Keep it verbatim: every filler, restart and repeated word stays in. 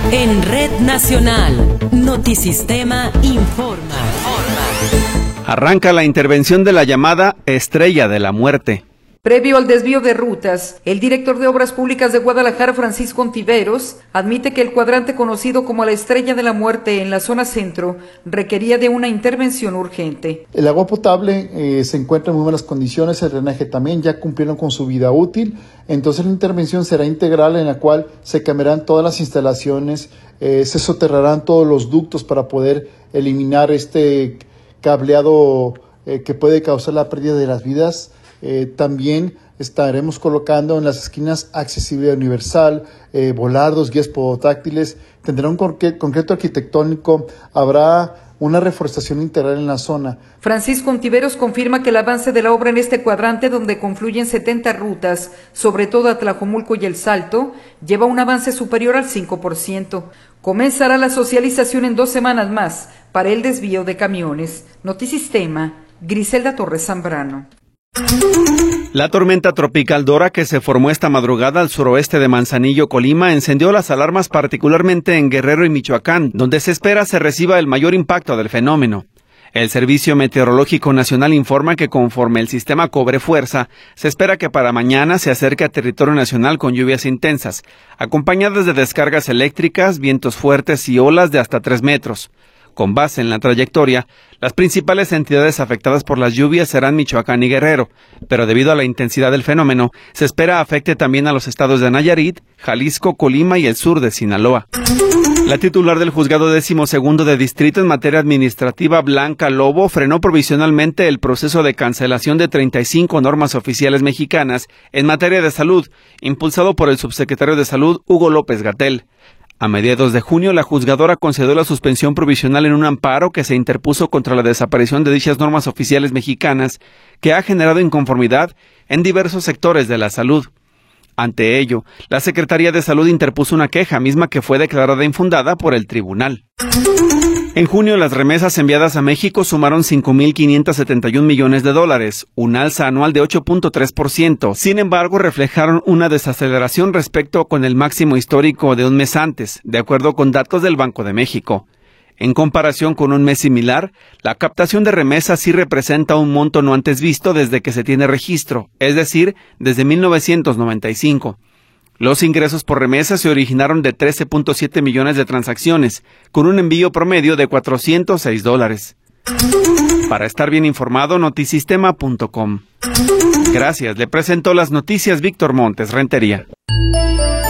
En Red Nacional, Notisistema informa. Arranca la intervención de la llamada Estrella de la Muerte. Previo al desvío de rutas, el director de Obras Públicas de Guadalajara, Francisco Ontiveros, admite que el cuadrante conocido como la Estrella de la Muerte en la zona centro requería de una intervención urgente. El agua potable eh, se encuentra en muy buenas condiciones, el drenaje también ya cumplieron con su vida útil, entonces la intervención será integral en la cual se cambiarán todas las instalaciones, eh, se soterrarán todos los ductos para poder eliminar este cableado eh, que puede causar la pérdida de las vidas. Eh, también estaremos colocando en las esquinas accesibilidad universal, eh, volardos, guías podotáctiles, tendrá un concreto arquitectónico, habrá una reforestación integral en la zona. Francisco Ontiveros confirma que el avance de la obra en este cuadrante, donde confluyen setenta rutas, sobre todo a Tlajomulco y El Salto, lleva un avance superior al cinco por ciento. Comenzará la socialización en dos semanas más para el desvío de camiones. Notisistema, Griselda Torres Zambrano. La tormenta tropical Dora, que se formó esta madrugada al suroeste de Manzanillo, Colima, encendió las alarmas particularmente en Guerrero y Michoacán, donde se espera se reciba el mayor impacto del fenómeno. El Servicio Meteorológico Nacional informa que conforme el sistema cobre fuerza, se espera que para mañana se acerque a territorio nacional con lluvias intensas, acompañadas de descargas eléctricas, vientos fuertes y olas de hasta tres metros. Con base en la trayectoria, las principales entidades afectadas por las lluvias serán Michoacán y Guerrero, pero debido a la intensidad del fenómeno, se espera afecte también a los estados de Nayarit, Jalisco, Colima y el sur de Sinaloa. La titular del Juzgado Décimo Segundo de Distrito en materia administrativa, Blanca Lobo, frenó provisionalmente el proceso de cancelación de treinta y cinco normas oficiales mexicanas en materia de salud, impulsado por el subsecretario de Salud, Hugo López-Gatell. A mediados de junio, la juzgadora concedió la suspensión provisional en un amparo que se interpuso contra la desaparición de dichas normas oficiales mexicanas, que ha generado inconformidad en diversos sectores de la salud. Ante ello, la Secretaría de Salud interpuso una queja misma que fue declarada infundada por el tribunal. En junio, las remesas enviadas a México sumaron cinco mil quinientos setenta y un millones de dólares, un alza anual de ocho punto tres por ciento. Sin embargo, reflejaron una desaceleración respecto con el máximo histórico de un mes antes, de acuerdo con datos del Banco de México. En comparación con un mes similar, la captación de remesas sí representa un monto no antes visto desde que se tiene registro, es decir, desde mil novecientos noventa y cinco. Los ingresos por remesa se originaron de trece punto siete millones de transacciones, con un envío promedio de cuatrocientos seis dólares. Para estar bien informado, notisistema punto com. Gracias, le presentó las noticias Víctor Montes Rentería.